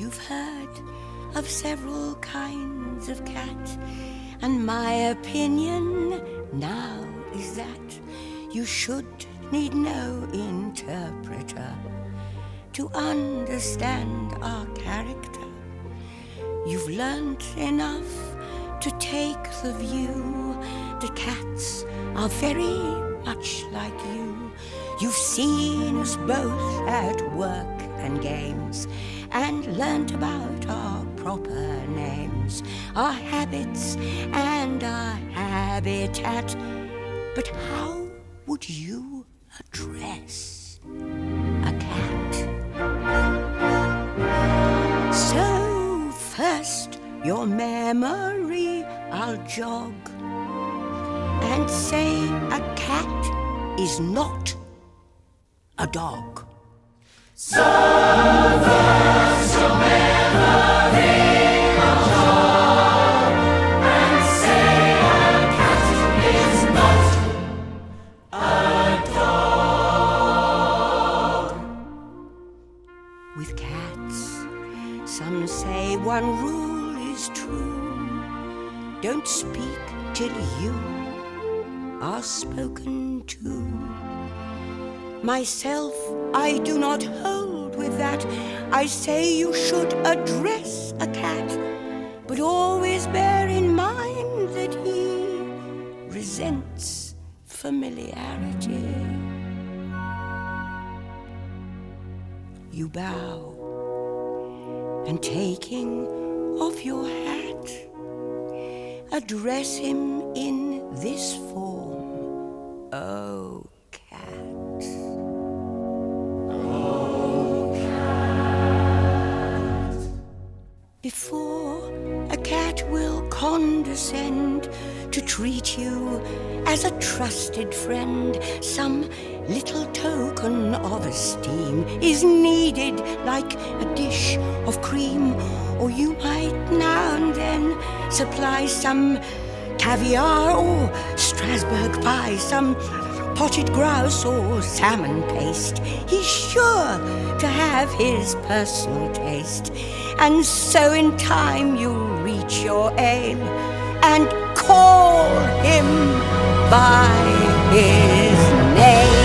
You've heard of several kinds of cat, and my opinion now is that you should need no interpreter to understand our character. You've learnt enough to take the view that cats are very much like you. You've seen us both at work and games, and learnt about our proper names, our habits and our habitat. But how would you address a cat? So first your memory I'll jog and say a cat is not a dog. So first your memory I'll jog and say a cat is not a dog. With cats, some say one rule is true: don't speak till you are spoken to. Myself, I do not hold with that. I say you should address a cat, but always bear in mind that he resents familiarity. You bow, and taking off your hat, address him in this form: oh, cat. Before a cat will condescend to treat you as a trusted friend, some little token of esteem is needed, like a dish of cream. Or you might now and then supply some caviar or Strasbourg pie, some potted grouse or salmon paste. He's sure to have his personal taste, and so in time you'll reach your aim and call him by his name.